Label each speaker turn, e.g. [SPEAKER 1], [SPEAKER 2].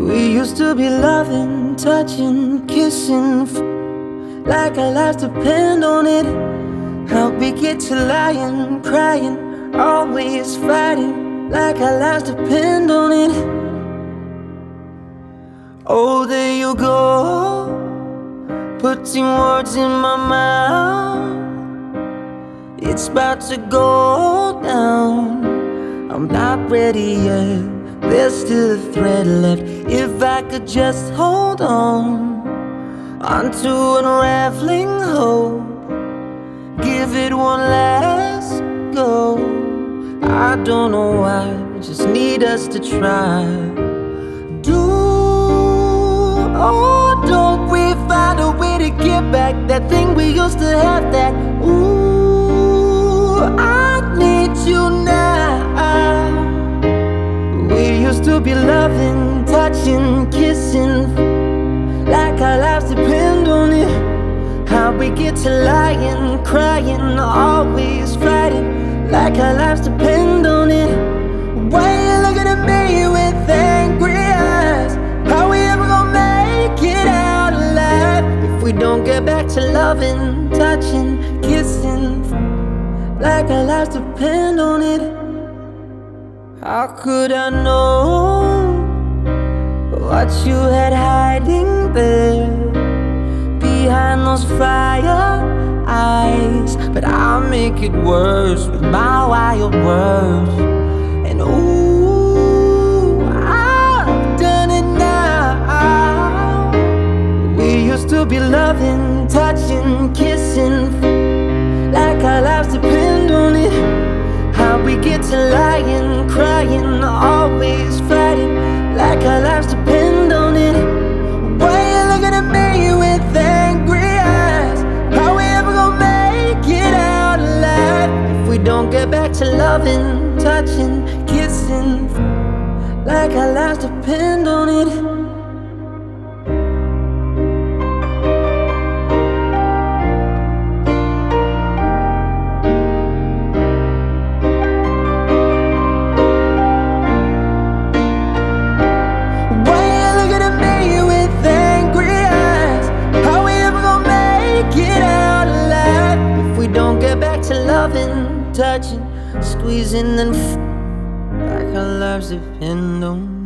[SPEAKER 1] We used to be loving, touching, kissing, like our lives depend on it. How we get to lying, crying, always fighting, like our lives depend on it. Oh, there you go, putting words in my mouth. It's about to go down. I'm not ready yet, there's still a thread left. If I could just hold on onto unraveling hope, give it one last go. I don't know why, just need us to try. Don't we find a way to get back that thing we used to have? That ooh, I need you now. We used to be loving, touching, kissing, like our lives depend on it. How we get to lying, crying, always fighting, like our lives depend on it. Why you looking at me with angry eyes? How we ever gonna make it out alive if we don't get back to loving, touching, kissing, like our lives depend on it? How could I know what you had hiding there behind those fire eyes? But I'll make it worse with my wild words. And ooh, I've done it now. We used to be loving, touching, kissing, like our lives depend on it. How we get to lying, crying, always fighting, like our lives depend on it. Why you looking at me with angry eyes? How we ever gonna make it out alive if we don't get back to loving, touching, kissing, like our lives depend on it? Loving, touching, squeezing, and like our lives depend on